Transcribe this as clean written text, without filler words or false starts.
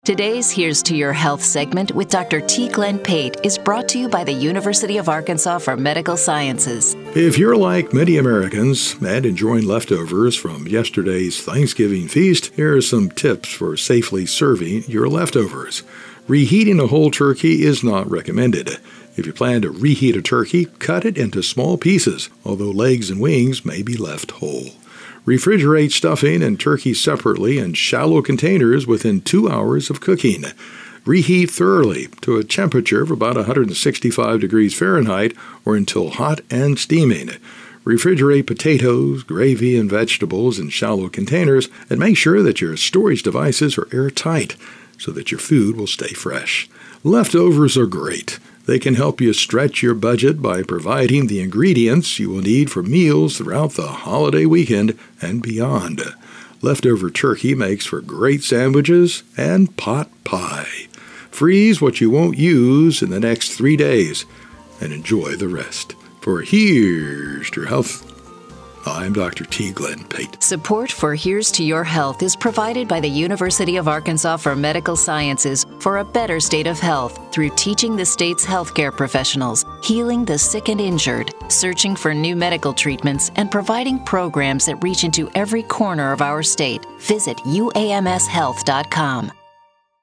Today's Here's to Your Health segment with Dr. T. Glenn Pate is brought to you by the University of Arkansas for Medical Sciences. If you're like many Americans and enjoying leftovers from yesterday's Thanksgiving feast, here are some tips for safely serving your leftovers. Reheating a whole turkey is not recommended. If you plan to reheat a turkey, cut it into small pieces, although legs and wings may be left whole. Refrigerate stuffing and turkey separately in shallow containers within 2 hours of cooking. Reheat thoroughly to a temperature of about 165 degrees Fahrenheit or until hot and steaming. Refrigerate potatoes, gravy, and vegetables in shallow containers and make sure that your storage devices are airtight so that your food will stay fresh. Leftovers are great. They can help you stretch your budget by providing the ingredients you will need for meals throughout the holiday weekend and beyond. Leftover turkey makes for great sandwiches and pot pie. Freeze what you won't use in the next 3 days and enjoy the rest. For Here's to Your Health, I'm Dr. T. Glenn Pate. Support for Here's to Your Health is provided by the University of Arkansas for Medical Sciences for a better state of health through teaching the state's healthcare professionals, healing the sick and injured, searching for new medical treatments, and providing programs that reach into every corner of our state. Visit uamshealth.com.